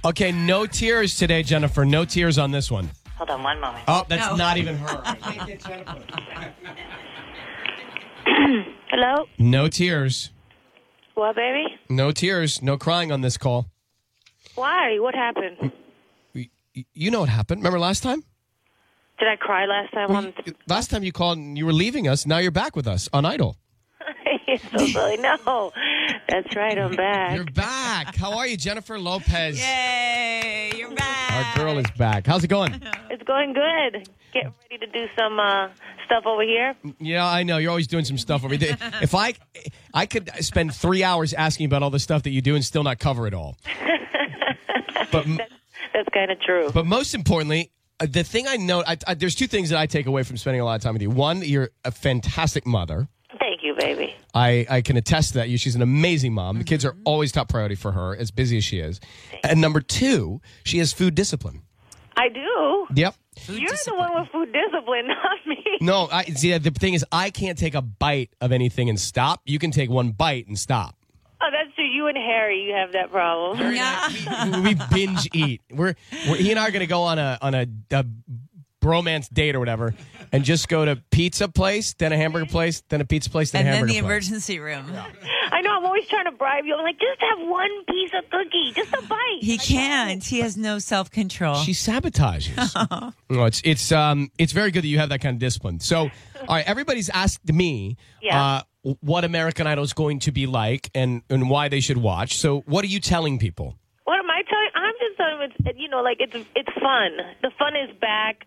Okay, no tears today, Jennifer. No tears on this one. Hold on one moment. Oh, that's not even her. I can't get Jennifer. Hello? No tears. What, baby? No tears. No crying on this call. Why? What happened? You know what happened. Remember last time? Did I cry last time? Last time you called and you were leaving us. Now you're back with us on Idol. You're so silly. No. That's right. I'm back. You're back. How are you, Jennifer Lopez? Yay, you're back. Our girl is back. How's it going? It's going good. Getting ready to do some stuff over here. Yeah, I know. You're always doing some stuff over there. If I could spend 3 hours asking about all the stuff that you do and still not cover it all. But That's kind of true. But most importantly, the thing I know, there's two things that I take away from spending a lot of time with you. One, you're a fantastic mother. Thank you, baby. I can attest to that. She's an amazing mom. The kids are always top priority for her, as busy as she is. And number two, she has food discipline. I do. Yep. You're the one with food discipline, not me. No, see, the thing is, I can't take a bite of anything and stop. You can take one bite and stop. Oh, that's true. You and Harry, you have that problem. Yeah. We binge eat. He and I are going to go on a bromance date or whatever, and just go to pizza place, then a hamburger place, then a pizza place, then a And then hamburger the place. emergency room. Yeah. I know. I'm always trying to bribe you. I'm like, just have one piece of cookie, just a bite. He can't. He has no self-control. She sabotages. No, it's very good that you have that kind of discipline. So, all right, everybody's asked me what American Idol is going to be like and why they should watch. So, what are you telling people? What am I telling? I'm just telling them it's fun. The fun is back.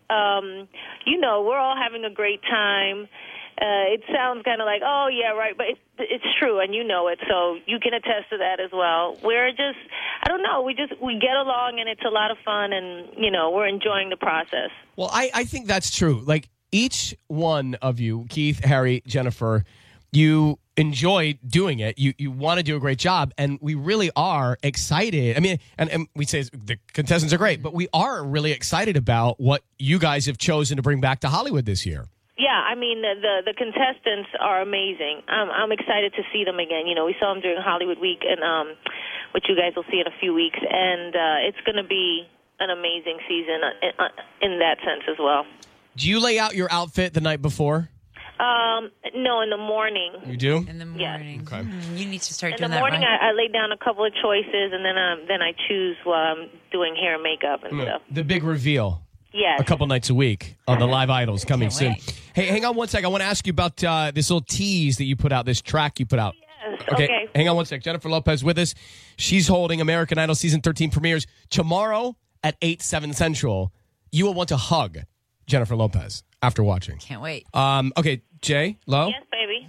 We're all having a great time. It sounds kind of like, oh, yeah, right, but it's true, and you know it, so you can attest to that as well. We're just, I don't know, we get along, and it's a lot of fun, and, we're enjoying the process. Well, I think that's true. Like, each one of you, Keith, Harry, Jennifer, you enjoy doing it. You want to do a great job, and we really are excited. I mean, and we say the contestants are great, but we are really excited about what you guys have chosen to bring back to Hollywood this year. Yeah, I mean, the contestants are amazing. I'm excited to see them again. We saw them during Hollywood Week, and which you guys will see in a few weeks, and it's going to be an amazing season in that sense as well. Do you lay out your outfit the night before? No, in the morning. You do? In the Yes. morning. Okay. You need to start In doing the that morning, right. I lay down a couple of choices, and then I choose while I'm doing hair and makeup and stuff. The big reveal. Yes. A couple nights a week on the Live Idols coming soon. wait. Hey, hang on one sec. I want to ask you about this little tease that you put out, this track you put out. Yes. Okay. Hang on one sec. Jennifer Lopez with us. She's holding American Idol Season 13 premieres tomorrow at 7 Central. You will want to hug Jennifer Lopez after watching. Can't wait. Okay, Jay, Lo? Yes, baby.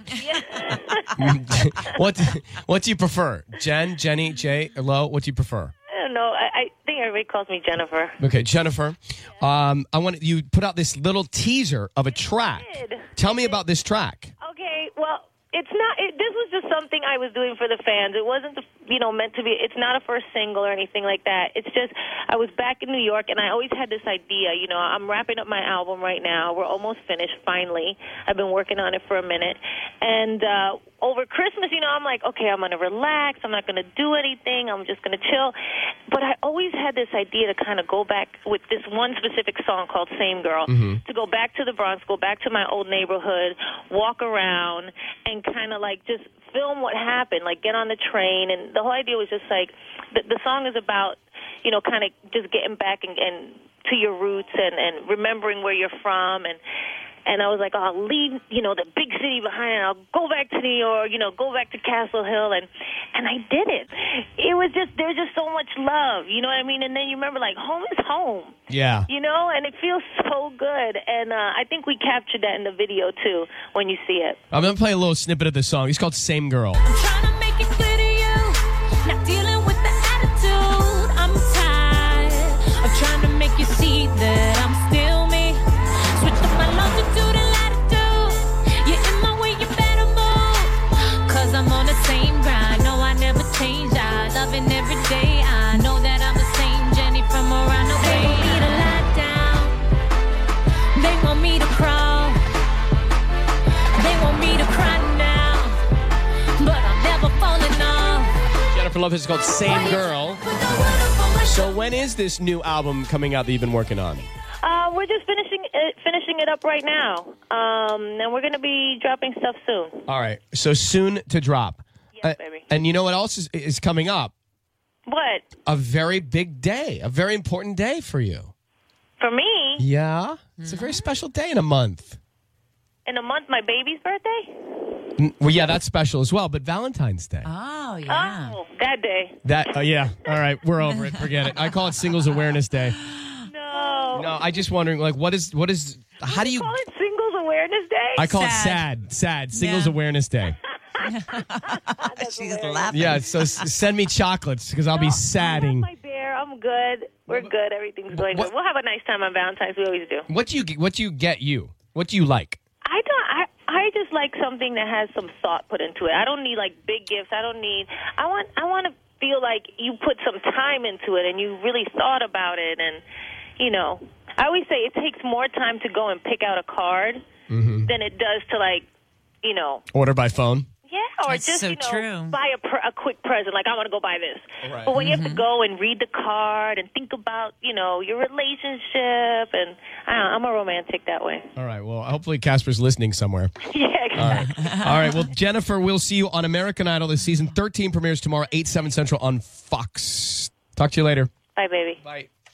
Yes. What do you prefer? Jenny, Jay, or Lo? What do you prefer? I don't know. I think everybody calls me Jennifer. Okay, Jennifer. I want you put out this little teaser of a track. did. Tell me about this track. Okay, well, it's not. This was just something I was doing for the fans. It wasn't, meant to be. It's not a first single or anything like that. It's just I was back in New York, and I always had this idea. I'm wrapping up my album right now. We're almost finished. Finally, I've been working on it for a minute, and over Christmas, I'm like, okay, I'm gonna relax. I'm not gonna do anything. I'm just gonna chill. But I always had this idea to kind of go back with this one specific song called "Same Girl," to go back to the Bronx, go back to my old neighborhood, walk around, and kind of like just film what happened, like get on the train. And the whole idea was just like the song is about, kind of just getting back and to your roots and remembering where you're from. And I was like, I'll leave, the big city behind. I'll go back to New York, go back to Castle Hill. And I did it. It was there's just so much love, you know what I mean? And then you remember, like, home is home. Yeah. And it feels so good. And I think we captured that in the video, too, when you see it. I'm going to play a little snippet of the song. It's called Same Girl. I'm trying to make it clear to you, not dealing with the attitude. I'm tired of trying to make you see that I'm still me. Switch up my longitude and latitude. You're in my way, you better move. Cause I'm on the same grind. No, I never change. I love it every day. I know that I'm the same Jenny from around the way. They want me to lie down. They want me to crawl. They want me to cry now. But I'm never falling off. Jennifer Lopez is called Same Girl. Put the world up on my So when is this new album coming out that you've been working on? We're just finishing it up right now. And we're going to be dropping stuff soon. All right. So soon to drop. Yes, baby. And you know what else is coming up? What? A very big day. A very important day for you. For me? Yeah. It's a very special day in a month. In a month, my baby's birthday? Well, yeah, that's special as well. But Valentine's Day. Oh, yeah. Oh, that day. Yeah. All right. We're over it. Forget it. I call it Singles Awareness Day. No. No, I just wondering, like, how do you call it Singles Awareness Day? I call it sad. Singles Yeah. Awareness Day. She's laughing. Yeah, so send me chocolates because I'll be I sadding. have my bear. I'm good. We're good. Everything's going good. We'll have a nice time on Valentine's. We always do. What do you get you? What do you like? I just like something that has some thought put into it. I don't need like big gifts. I want to feel like you put some time into it and you really thought about it. And I always say it takes more time to go and pick out a card than it does to Order by phone. Yeah, or That's just, so true. buy a quick present, like, I want to go buy this. Right. But when you have to go and read the card and think about, your relationship, and I'm a romantic that way. All right. Well, hopefully Casper's listening somewhere. Yeah, exactly. All right. Well, Jennifer, we'll see you on American Idol. This season 13 premieres tomorrow, 8/7 Central on Fox. Talk to you later. Bye, baby. Bye.